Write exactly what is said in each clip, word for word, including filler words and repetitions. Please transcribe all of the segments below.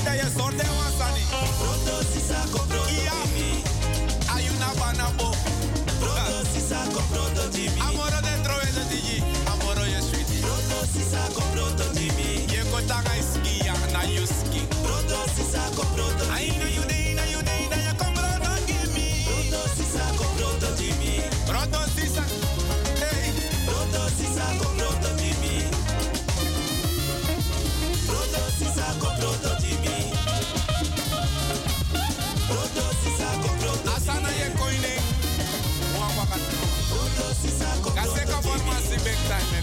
da je sorte wasani. Proto sisa ko proto Jimmy. Ayuna banabo. Proto sisa ko proto Jimmy. Amoro dentro de Digi. Amoro je sweetie. Proto sisa ko proto Jimmy. Je kotanga iski ya na yuski. Proto sisa ko proto Jimmy. Ay na you dey na you dey na je kom proto Jimmy. Proto sisa ko proto Jimmy. Proto sisa. Hey. Proto sisa ko proto Jimmy. Proto sisa ko proto Jimmy. Proto sisa ko proto Asana ye koine. Mwa katno. Proto sisa ko proto Kase ka formasi big time.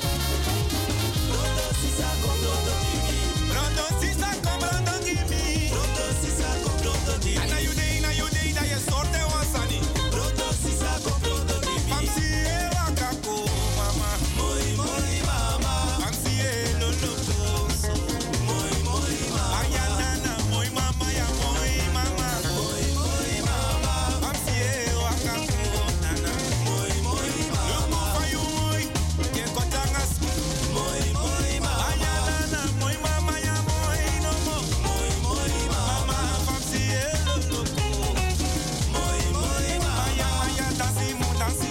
Proto sisa ko proto Jimmy. Proto sisa ko proto Jimmy. Proto sisa ko proto Jimmy. Ana you dey na you dey na je sorte wasani. Proto sisa ko proto Jimmy. Famsi e wakako mama. Moi moi mama. Famsi e no no so. Moi moi mama. Ayanana moi mama ya moi mama. Moi moi mama. Famsi e wakako nana. Moi moi mama. Lumo fa you moi. Ke kotangas. Moi moi mama. Ayanana moi mama ya moi no mo. Moi moi mama. Mama famsi e no no. Moi moi mama. Aya aya dansi mo dansi.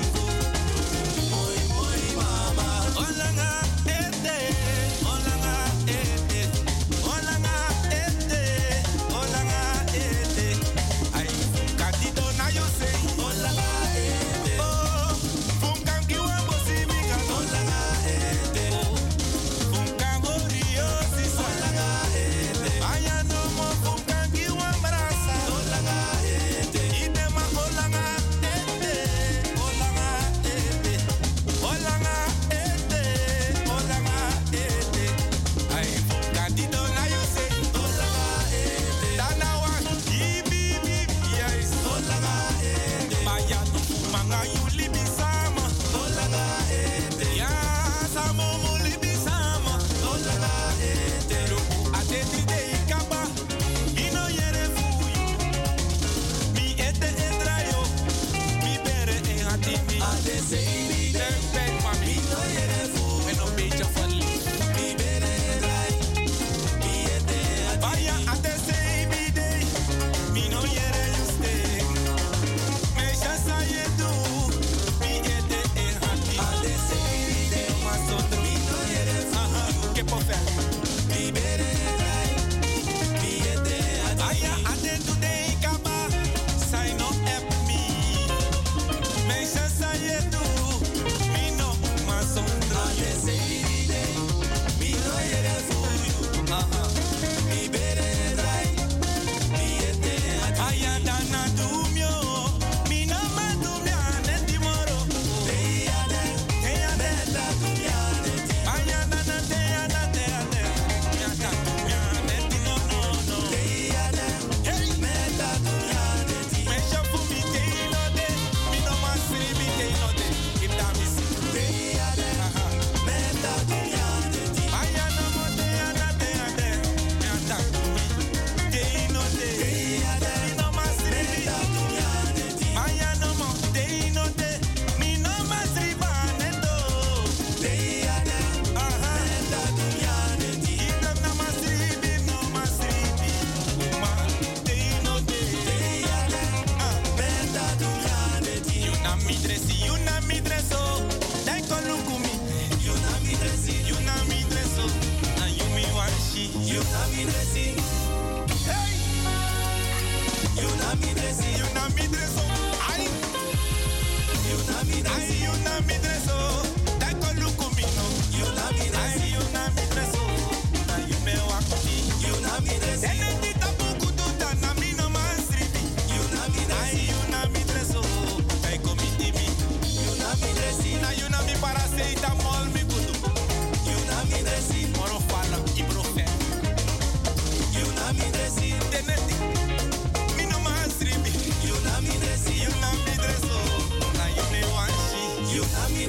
Moi moi mama. Olanga ete, olanga ete, olanga ete, olanga ete. Ay, katido na yo say, Olanga ete. oh, funkan kiwa bosi miga, Olanga ete. funkan gorio sisa, Olanga ete. aya no mo funkan kiwa brasa, Olanga ete. ide ma olanga ete, olanga ete, olanga ete, olanga ete. Ay, katido na yo say, Olanga ete. dana wa ibi bibi yes. Olanga ete. Maya no manga you libi sama, Olanga ete. ya samo mo libi sama. Olanga ete. Luku ateti de ikaba, ino yere fuyu. Mi ete etrayo, mi bere e hatimi. Ade sebi de. Ten pen mami, No yere fu. en een beetje van lief. Mi bere drai. Mi ete ati. Vaya ate say mi day, mi no yere you stay. Me shasa ye do, mi ete e hati. Ade sebi de. Mas outro, Mi no yere fu. aha, que pofel. Mi bere drai. Mi ete ati. Aya ate today kaba, say no help me. Me shasa ye do, mi no mas outro. Ade sebi de. Mi no yere fu. Aha. Mi bere drai. Mi ete ati. Aya dana do mio, mi no ma do mi ane timoro. Dey ade. Hey ade. Beta kunyane ti. Aya dana te ade te ade. Mi aka mi ane ti no no no. Dey ade. Hey. Beta kunyane ti. Me shafu mi te no de, mi no ma siri mi te no de. If that me see. Dey ade. Aha. Beta kunyane ti. Aya no mo te ade te ade. Mi aka mi te no de. Dey ade. Mi no ma siri mi. Beta kunyane ti. Aya no mo te no de. Mi no ma siri ba ne do. Dey ade. Aha. Beta kunyane ti. Idem na ma siri bi, no ma siri bi. Ma te no de. Dey ade. Ah. Beta kunyane ti. You na mi dresi, you na mi dreso. Dai kolukumi. You na mi dresi. You na mi dreso. Na you mi wanshi. You na mi dresi. Hey. You na mi dresi. You na mi dreso. Ay. You na mi Ay, dresi. you na mi dreso. Dai kolukumi no. You na mi Ay, dresi. you na mi dreso. Na you me wakumi. You na mi dresi. Ene ti tapu kututa na mi no ma sribi. You na mi Ay, dresi. you na mi dreso. Dai komiti mi. You na mi dresi. Na you na mi paracetamol mi kutu. You na mi dresi. Moro fala ibuprofen. You na mi dresi. Teneti. Mi no ma sribi. You na mi dresi. You na mi dreso. Na you me wanshi. You na mi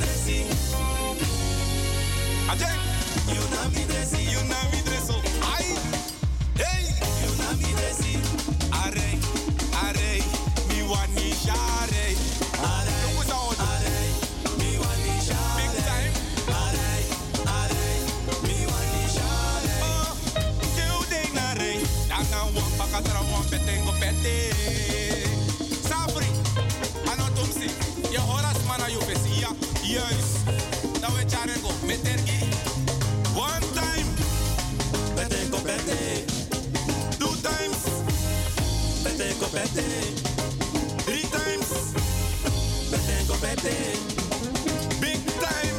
na wan pakatra wan petengo pete. Safri, anotumsi, je horas mana you besia. Juist, dan we charego, metergi. One time, petengo pete. Two times, petengo pete. Three times, petengo pete. Big time.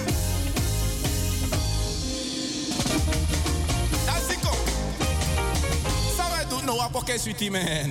That's it. So I don't know what pocket sweetie man.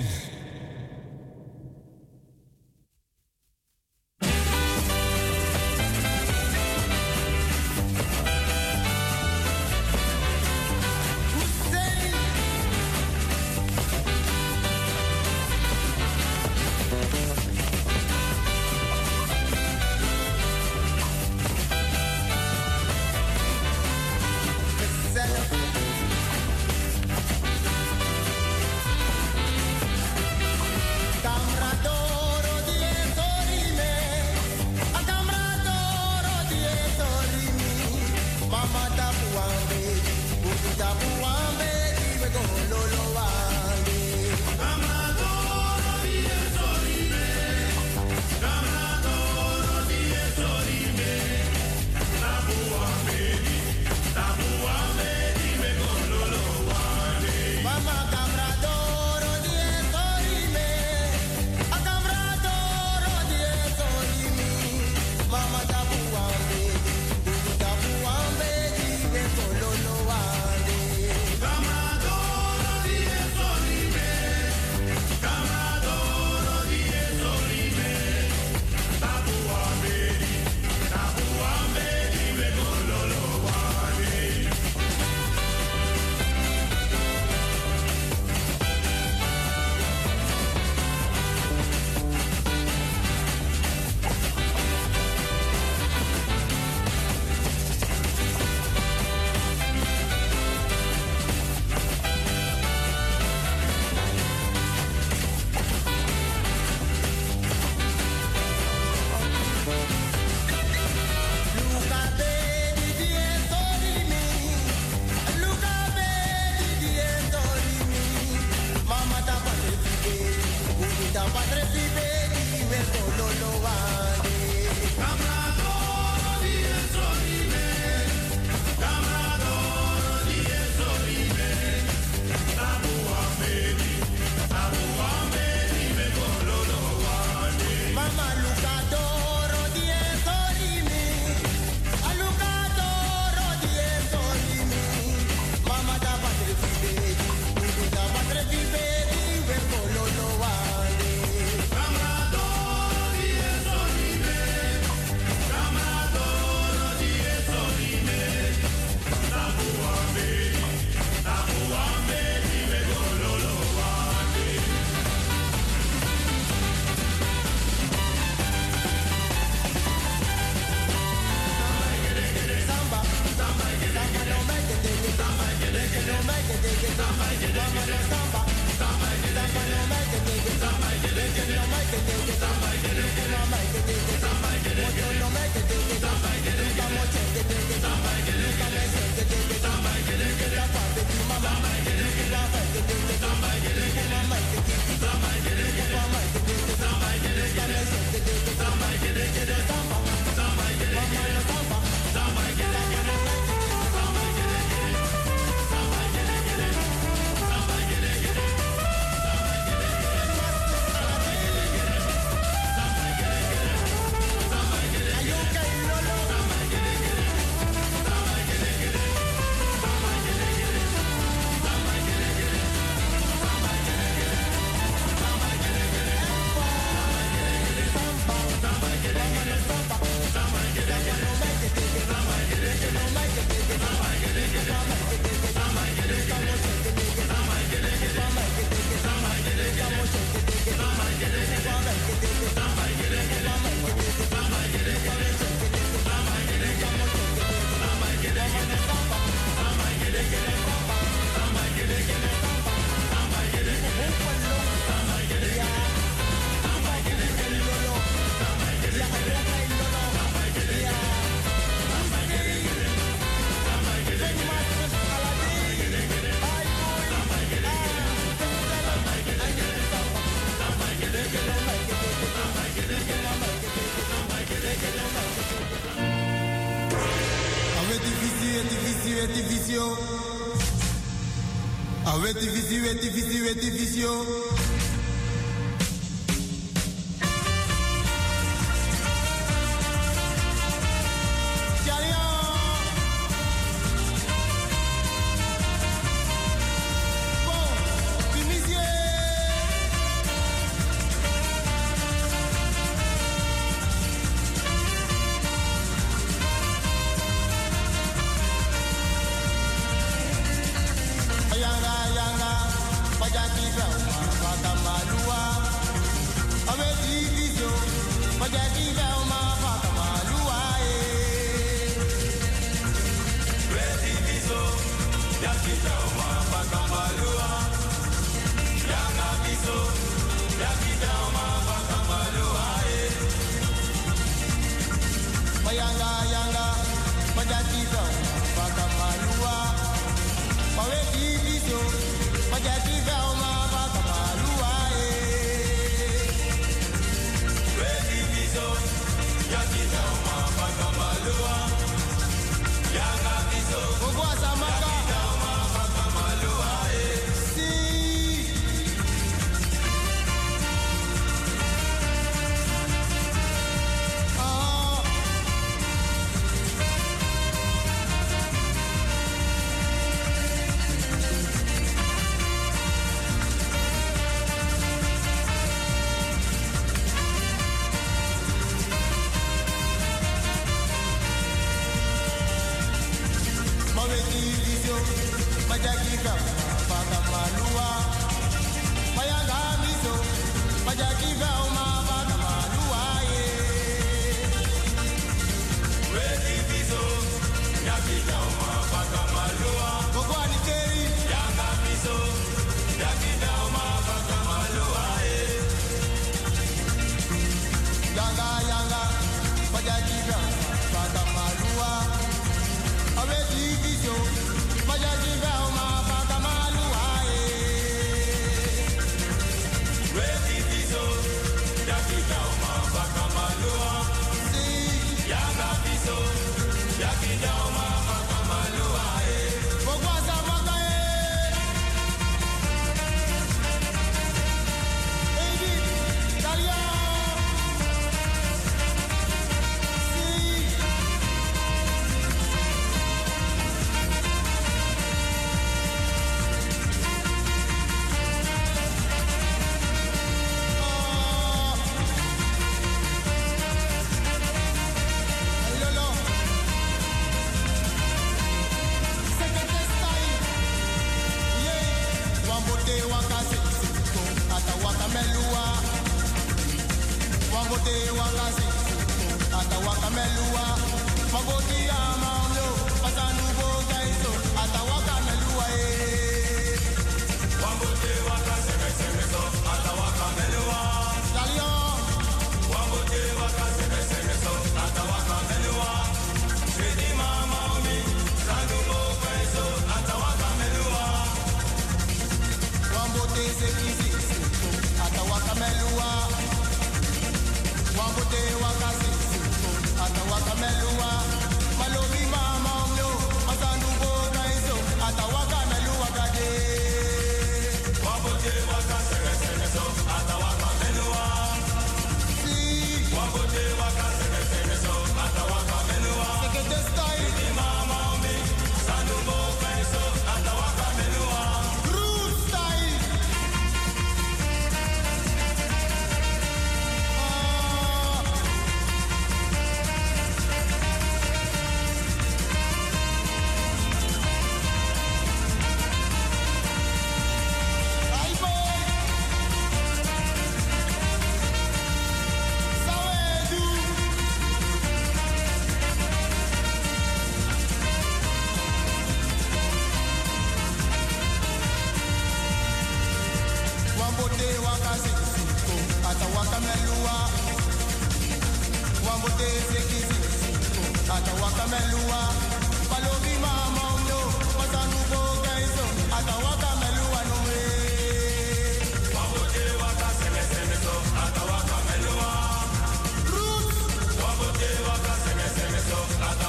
Weti visi, weti visi, weti visio.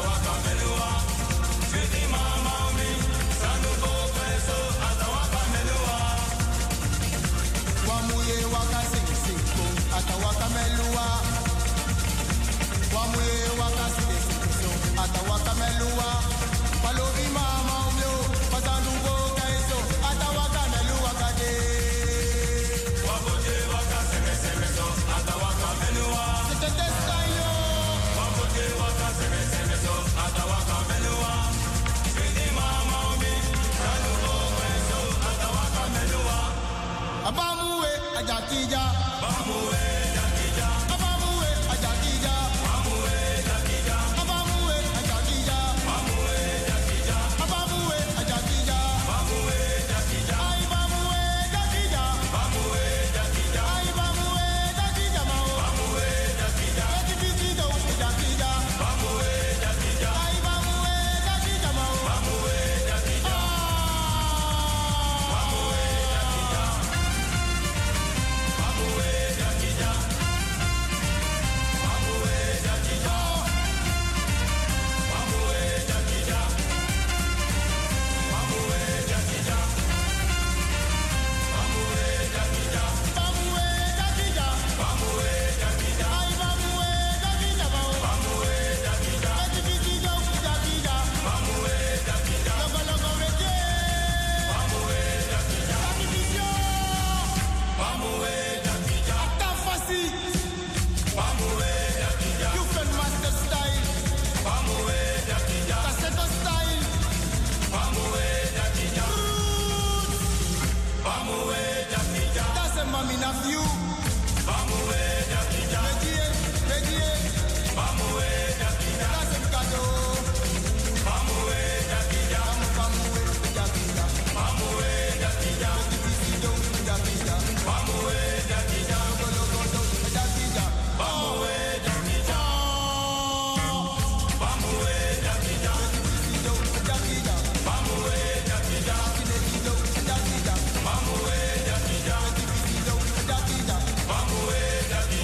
Mama, ajakija. Bamue ajakija. Bamue ajakija. Bamue ajakija. Bamue ajakija. Bamue ajakija. Bamue ajakija. Bamue ajakija. Ai bamue ajakija. Bamue ajakija. Ai bamue ajakija mao. Bamue ajakija. Ajakija ajakija. Bamue ajakija. Ai bamue ajakija mao. Bamue ajakija. Bamue ajakija. Bamue ajakija. Bamue ajakija. Bamue ajakija. Bamue ajakija. Bamue ajakija. Bamue ajakija. Bamue ajakija. Ai bamue ajakija mao. Bamue ajakija. Ajakija ajakija. Bamue ajakija. Logo logo vete. Bamue ajakija. Sacrificio. Bamue ajakija. Atafasi. Bamue ajakija. You can master style. Bamue ajakija. Cassette style. Bamue ajakija. Bamue ajakija. That's a mami na view. Bamue ajakija. Veggie, veggie. Bamue ajakija. That's a kado. Bamue ajakija. Bamue ajakija. Bamue ajakija. Ajakija ajakija. Bamue ajakija. Logo logo logo ajakija. Bamue ajakija. Bamue ajakija. Ajakija ajakija. Bamue ajakija. Ajakija ajakija. Bamue ajakija. Ajakija ajakija. Bamue ajakija.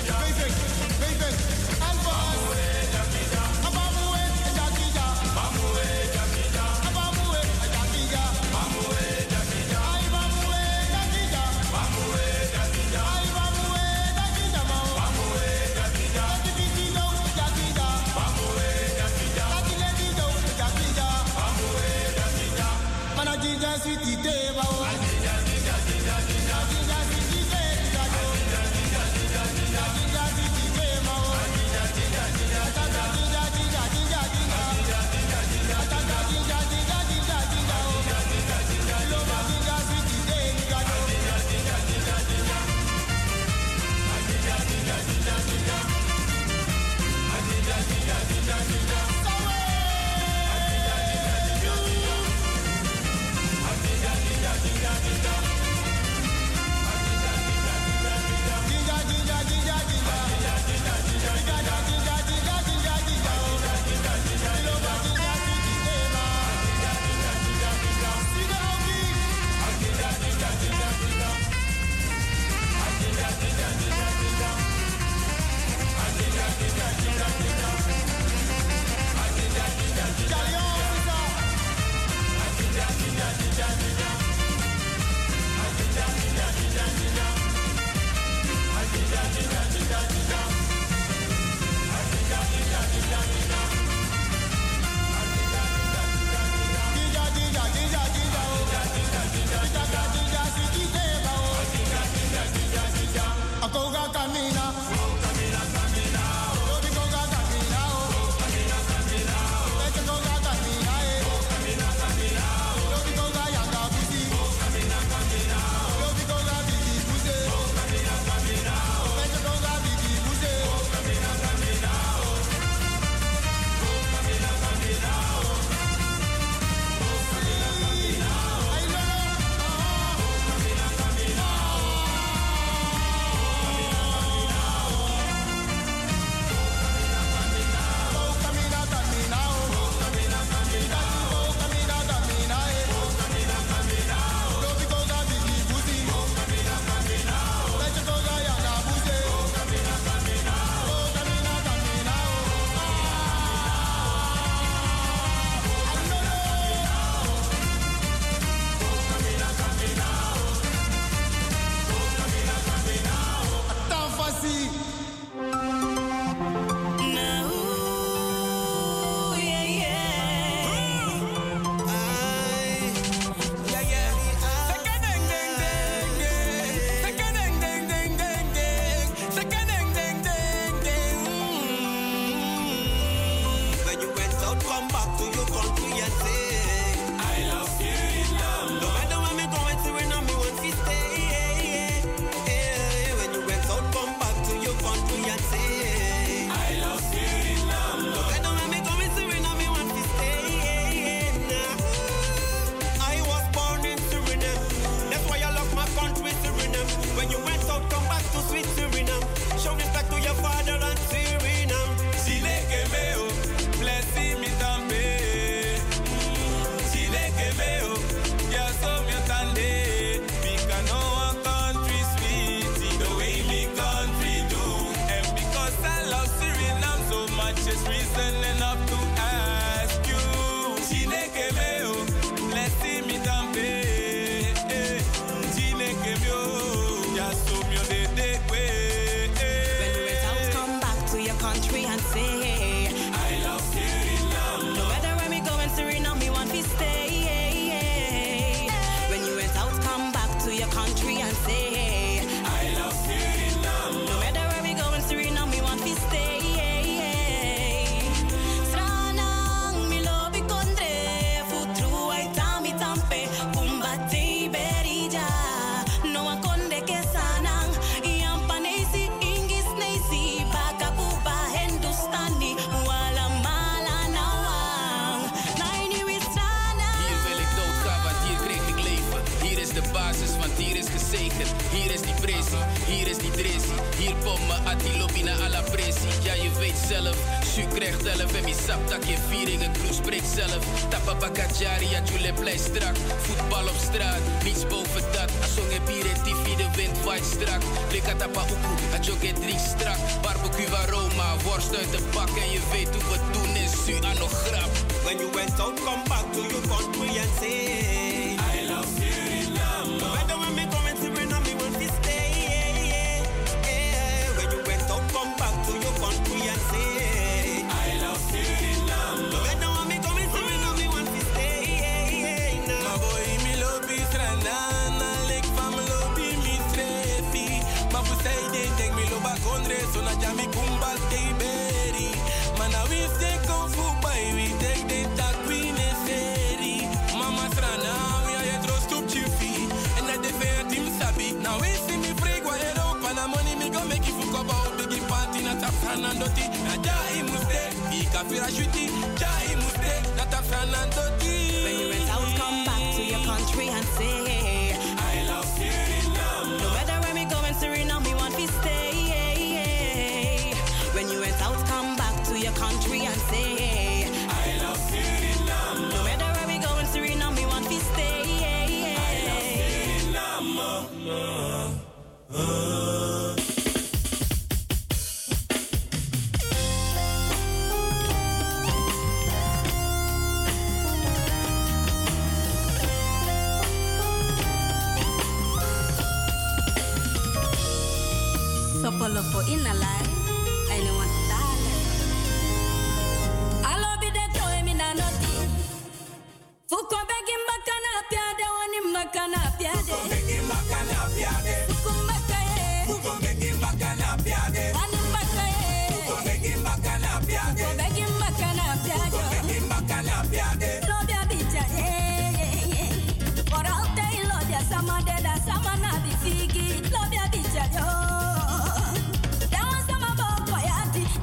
say, I love Suriname. No matter where we go in Suriname, we want to stay. When you went out, come back to your country and say, I love Suriname. No matter where we go in Suriname, we want to stay. Stranang mi lobi kondre, futru ay tami tampe, kumbate berija, no one konde ke sanang, iampanesi ingis nesi, bakapupa Hindustani, wala mala nawang, naini wi stranang. Hier wil ik doodgaan, want hier kreeg ik leven. Hier is de basis, want hier is gezegend. Hier is die pressie, hier is die dressie. Hier komt me atilobi na alla pressie. Ja, je weet zelf, Su krijgt elf en mi sap dat je vieringen, Kroes spreekt zelf. Tapa bakajari, ja, Jule blij strak. Voetbal op straat, niets boven dat. Asong heb hier in T V, de wind waait strak. Blik at tapa uku, a jogge drie strak. Barbecue aroma, worst uit de bak. En je weet hoe we doen in Su aan nog grap. When you went out, come back to your country and say, I love Suriname. No matter when me come in Suriname, me want to stay. When you went out, come back to your country and say, I love Suriname. No matter when me come in Suriname, me want to stay. My boy, me love is Ranana, like fam love me stressy. Maar voor zij they take me loba kondre, so na jami kumbal stay berry. Man, I we stay kung fu boy, we take the talk we necessary. Mama Strana, we are a trust to chiffy, and I defend team sabi. Now we see me freak what it up, and the money me go make you fuck about big party na tap Fernandoti. Na jai muste, I kafira shuti, jai muste, na tap Fernandoti. When you went out, come back to your country and say, I love Suriname. No matter where we go in Suriname, we want to stay. When you went out, come back to your country and say, I love Suriname. No matter where we go in Suriname, we want to stay. I love Suriname. Sopolopo in a lie, anyone darling. Alo bide toe mi na noti. Fuko begin bakana piade woni makana piade. Fuko begin bakana piade. Fuko makaye. Fuko begin bakana piade. Wani makaye. Fuko begin bakana piade. Fuko begin bakana piade. Fuko begin bakana piade. Lobia bicha eh. For all day lobia sama deda sama na bifigi. Lobia bicha yo.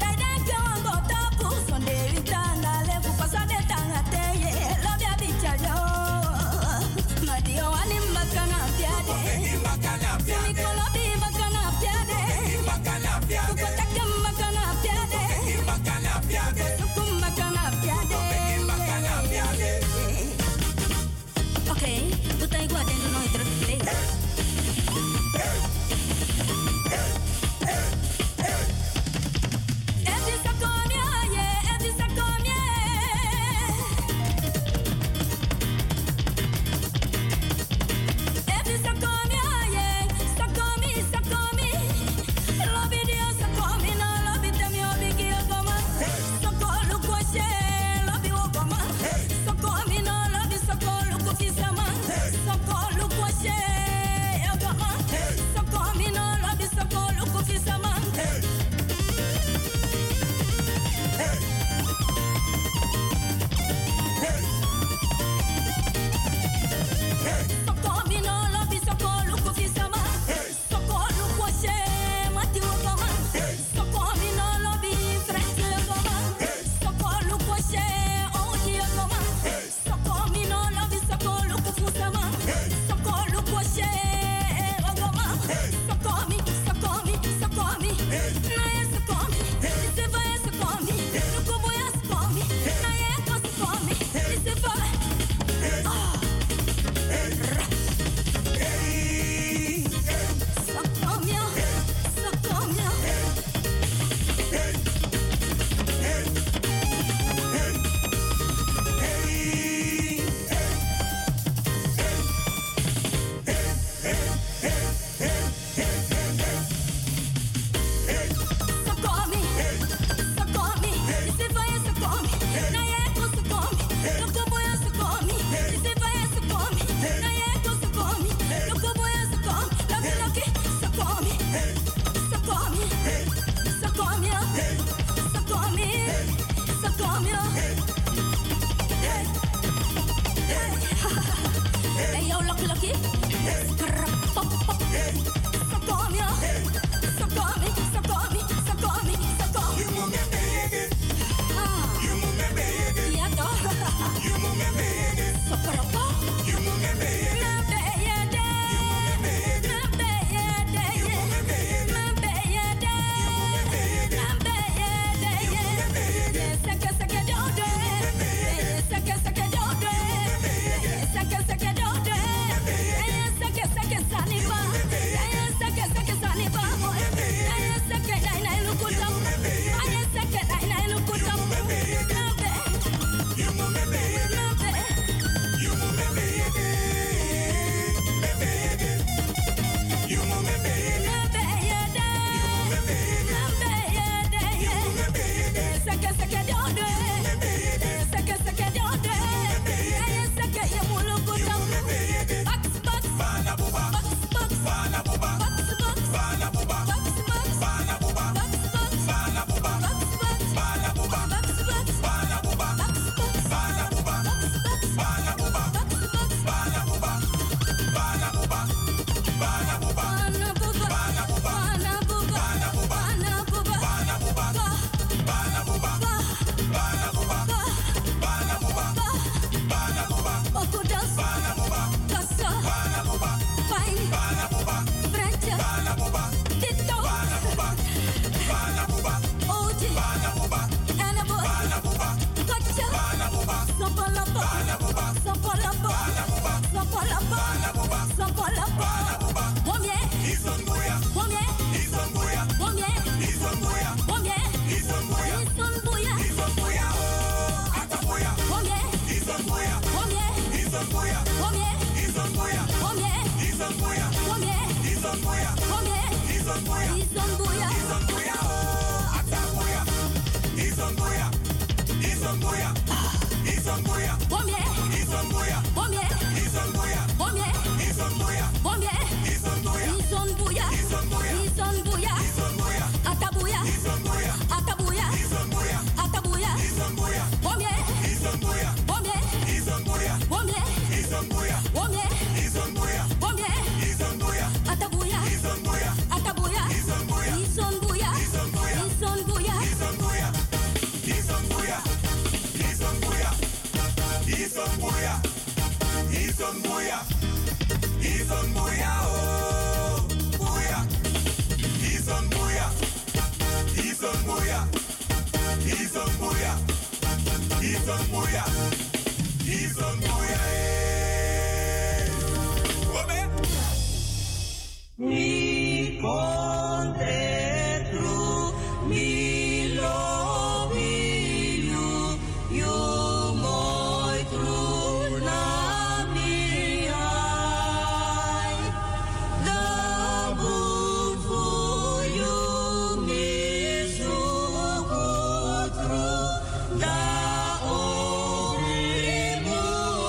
Da o rimu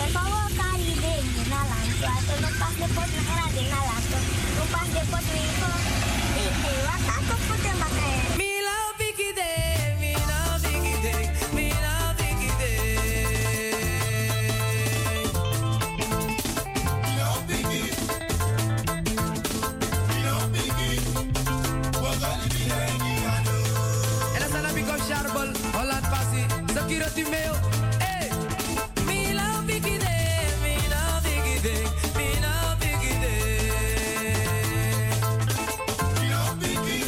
favor, caride, na lantuato, no pas de pot na era de na lanto, no pas de pot mi fo. E wa ka ko putem bakae. Mi love biggie day, mi love biggie day, mi love biggie day. Mi love biggie, mi love biggie. Wagali mi rengi ado. En dan heb ik op Charbel, Holland Passie, security mail. Hey, mi love biggie day, mi love biggie day, mi love biggie day. Mi love biggie,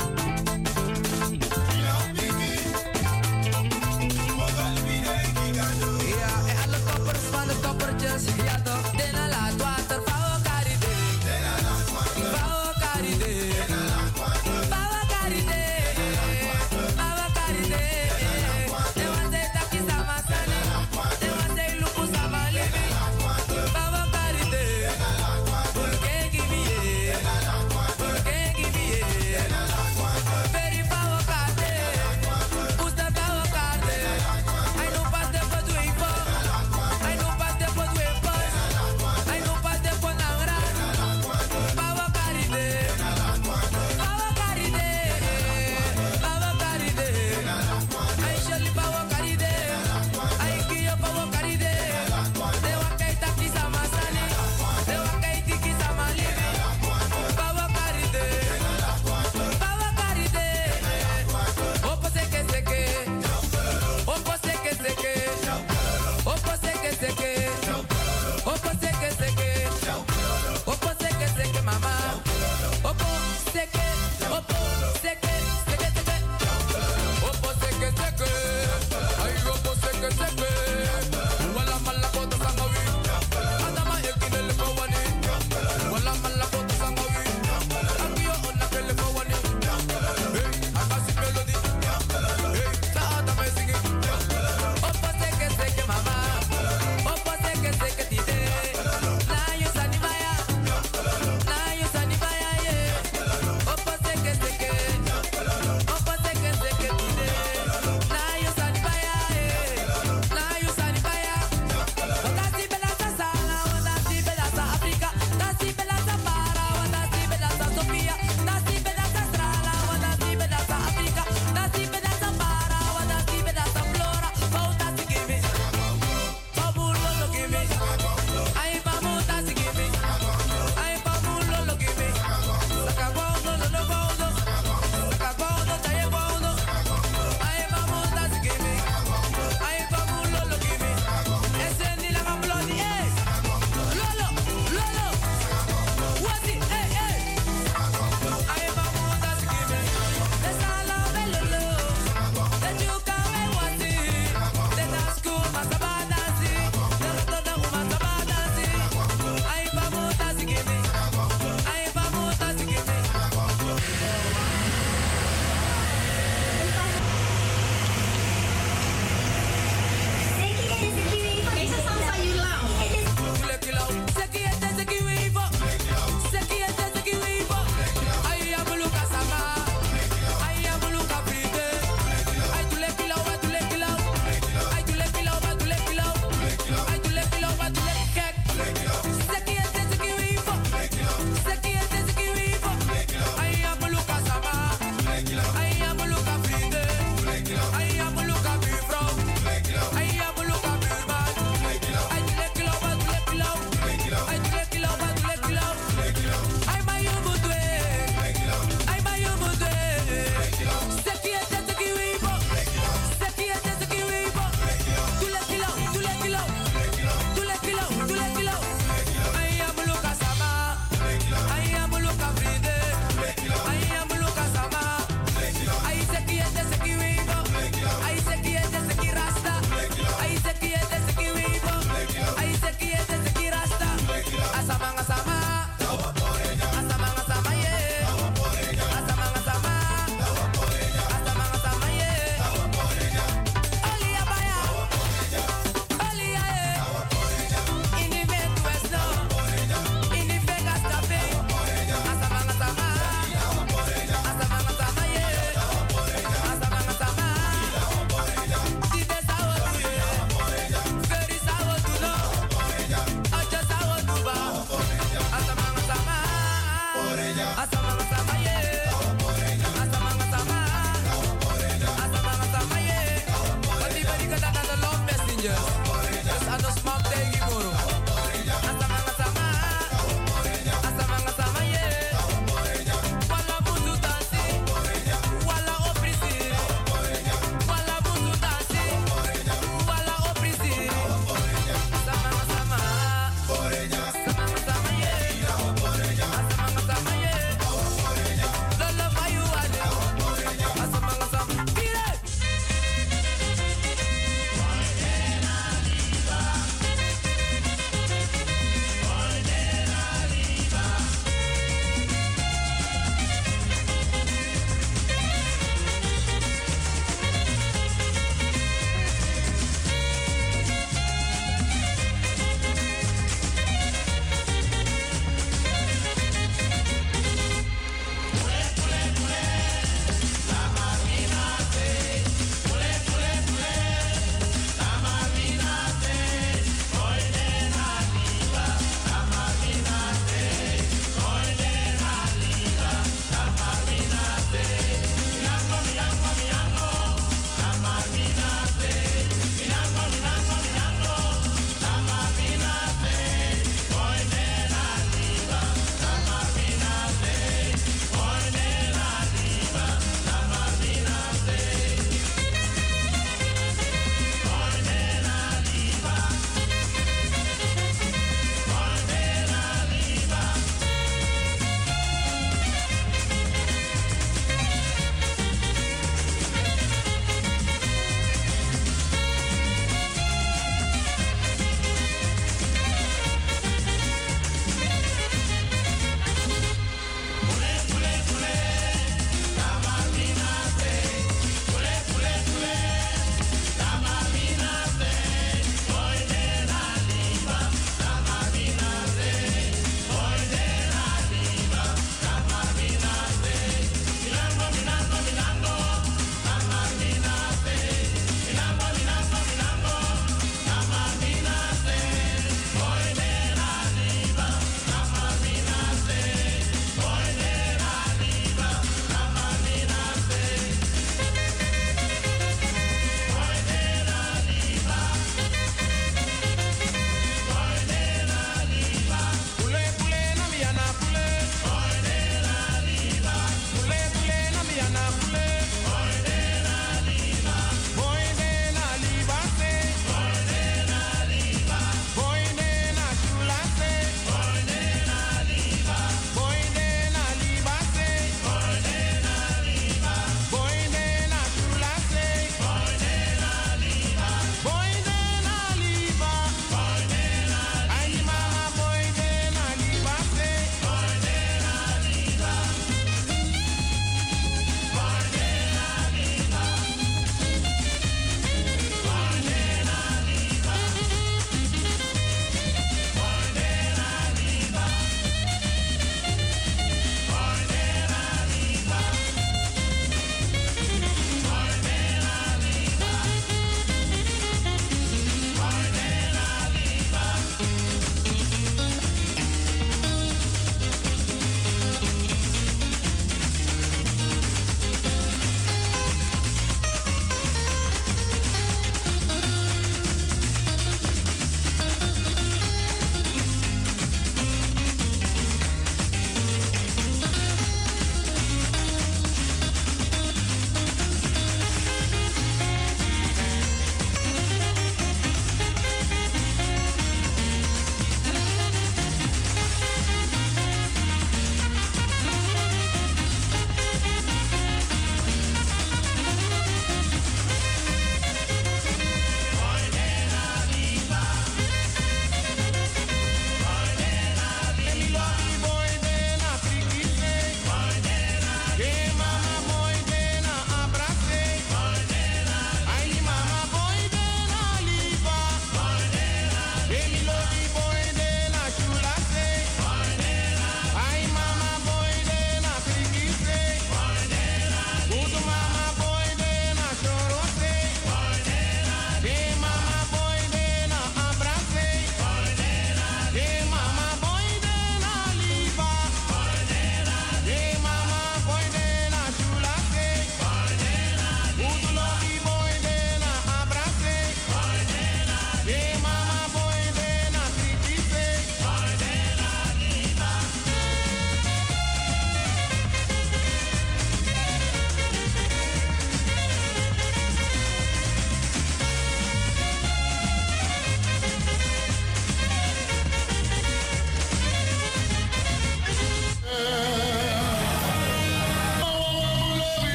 mi love biggie. Wagali mi rengi ado. Ja, en alle toppers van de toppertjes, ja toch, dena laat water, vouw caride. Dena laat water, Vouw caride. dena laat water. Vouw caride. Vouw caride. En wat zei dat je samen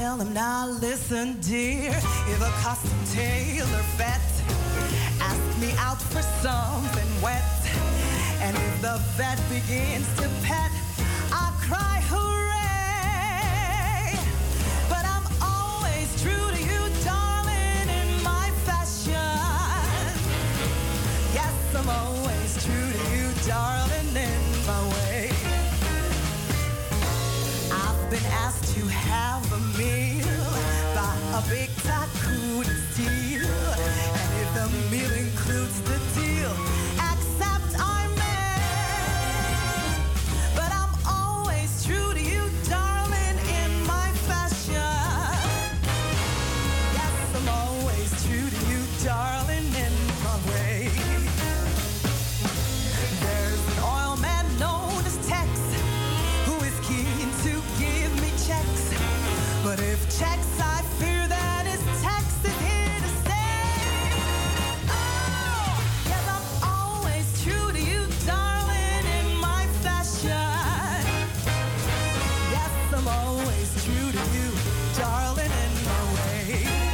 tell him now, listen, dear. If a custom tailor vet asks me out for something wet, and if the vet begins to pet, I cry hooray. But I'm always true to you, darling, in my fashion. Yes, I'm always true to you, darling, in my way. I've been asked to have a meal by a big tycoon of steel, and if the meal includes the deal, accept I may. But I'm always true to you, darling, in my fashion. Yes, I'm always true to you, darling, in my way. There's an oil man known as Tex who is keen to give me checks. But if checks, I fear that his tex is here to stay. Oh, yes, I'm always true to you, darling, in my fashion. Yes, I'm always true to you, darling, in my way.